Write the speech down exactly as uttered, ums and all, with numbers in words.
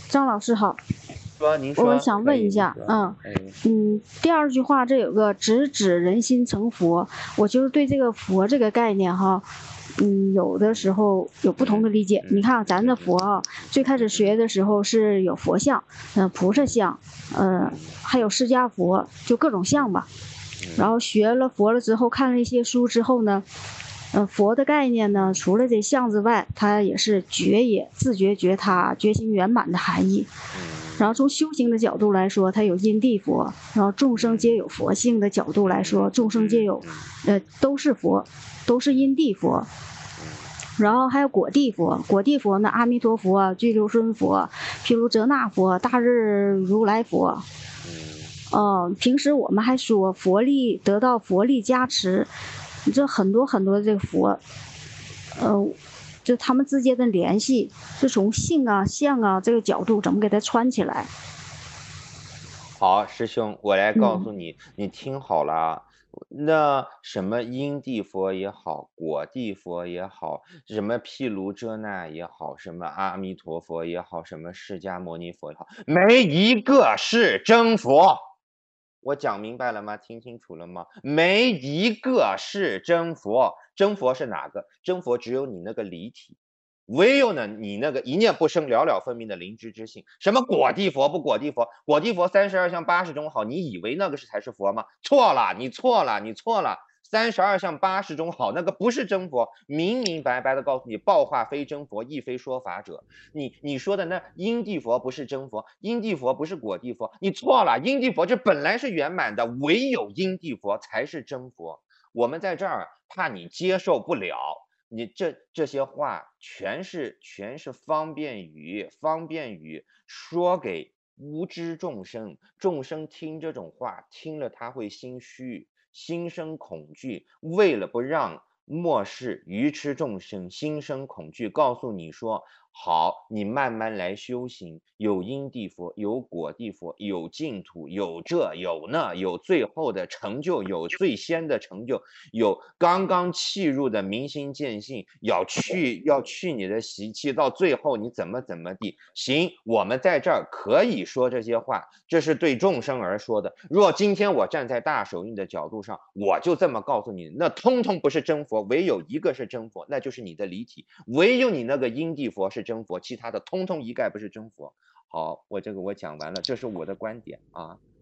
张老师好， 说，您说， 我想可以， 问一下， 您说， 嗯哎， 嗯，第二句话这有个直指人心成佛，我就是对这个佛这个概念哈，嗯，有的时候有不同的嗯理解。你嗯看咱的嗯佛啊，最开始学的时候是有佛像，嗯、菩萨像，嗯、 嗯还有释迦佛，就各种像嗯吧。然嗯后学了佛了之后，看了一些书之后呢，呃，佛的概念呢，除了这相之外，它也是觉也，自觉觉他，觉心圆满的含义。然后嗯从修行的角度来说，它有因地佛；然后众生皆嗯有佛性的角度来说， 嗯众生皆有， 嗯呃，都是佛，都是因地佛。 嗯然后还有果地佛，果地佛呢，阿弥陀佛、具留孙佛、毗卢遮那佛、大日如来佛。 嗯嗯，平时我们还说佛力得到佛力加持，这很多很多这个佛，呃，就他们之间的联系是从性啊、相啊这个角度怎么给它串起来？ 好，师兄，我来告嗯诉你，你听好了啊。那什么因地佛也好，果地佛也好，什么毗卢遮那也好，什么阿弥陀佛也好，什么释迦牟尼佛也好，没一个是真佛。我讲明白了吗？听清楚了吗？没一个是真佛。真佛是哪个？真佛只有你那个离体，唯有呢你那个一念不生、了了分明的灵知之性。什么果地佛不果地佛？果地佛三十二相八十种好，你以为那个是才是佛吗？错了，你错了，你错了。三十二相八十种好，那个不是真佛，明明白白的告诉你，报化非真佛，亦非说法者。你你说的那因地佛不是真佛，因地佛不是果地佛，你错了。因地佛这本来是圆满的，唯有因地佛才是真佛。我们在这儿怕你接受不了，你这这些话全是全是方便语，方便语说给无知众生，众生听这种话，听了他会心虚，心生恐惧。为了不让末世愚痴众生心生恐惧，告诉你说，好，你慢慢来修行，有因地佛，有果地佛，有净土，有这有那，有最后的成就，有最先的成就，有刚刚契入的明心见性，要去要去你的习气，到最后你怎么怎么地。行，我们在这儿可以说这些话，这是对众生而说的。若今天我站在大手印的角度上，我就这么告诉你，那通通不是真佛，唯有一个是真佛，那就是你的离体，唯有你那个因地佛是真佛，其他的通通一概不是真佛。好，我这个我讲完了，这是我的观点啊。